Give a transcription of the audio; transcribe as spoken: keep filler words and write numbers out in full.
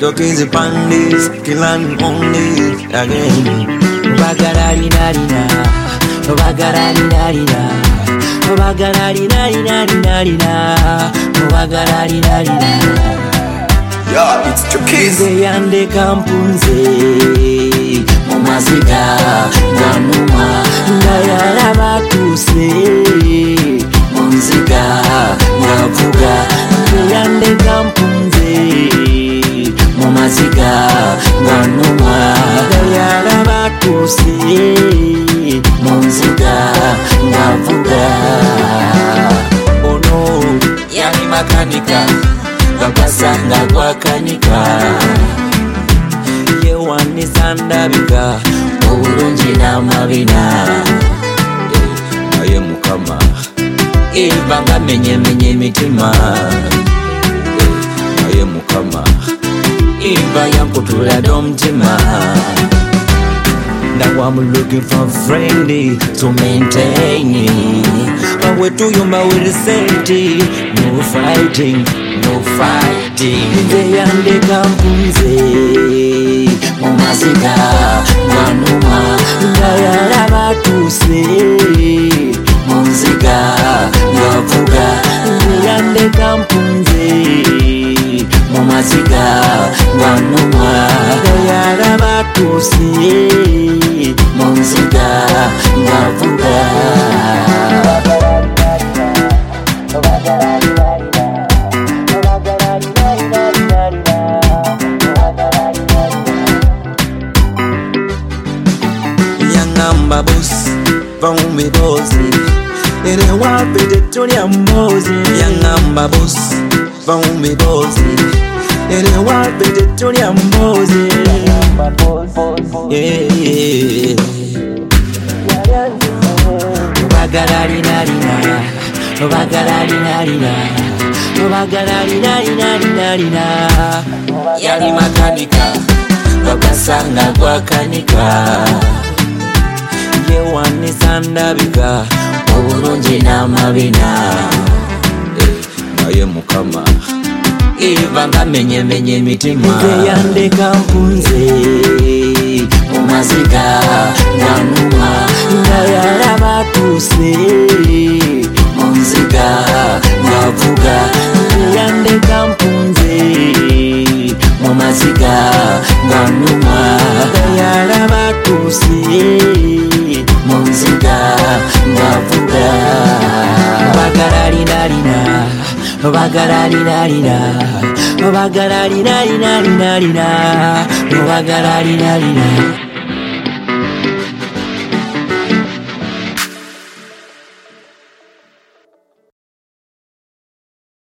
talking the pandis, killing only again. Bagarari narina, bagarari narina, bagarari narina narina, bagarari narina. Yeah, it's two kids. Yande kampunze, mumazika, ganuma, ngayala batuse, mumzika, ngavuga. Yande kampunze, mumazika, ganuma, ngayala batuse, mumzika, ngavuga. Oh no, yani makanika. Bakasanga gwakanika yewani sandabika obulungi n'amabina naye mukama eva nga menyemenye emitima naye mukama eva yankutula d'omutima. Now I'm looking for a friendly to maintain it. But we're too young, but we're the same. No fighting, no fighting. They and the kampunze, mumazika, ganuma, ngayala batuse, mumzika, ngavuga. They and the kampunze, mumazika, ganuma, ngayala batuse. Mumzika ngavuga. Yangamba boss vumbi bozi ere wapete tulia mbozi. Yangamba boss vumbi bozi ere wapete tulia mbozi. Yeah, yeah. Bagarari narina, bagarari narina, bagarari narina narina. Yani makanika, bakasanga gwakanika. Yewani sandabika, obulungi n'amabina. Naye mukama eva nga menye menye emitima. Yande kampunze, mumazika, ganuma, ngayala batuse, mumzika, ngavuga. Yande kampunze, mumazika, ganuma, ngayala batuse, mumzika, ngavuga. Bagarari narina, bagarari narina, bagarari narina narina, bagarari narina.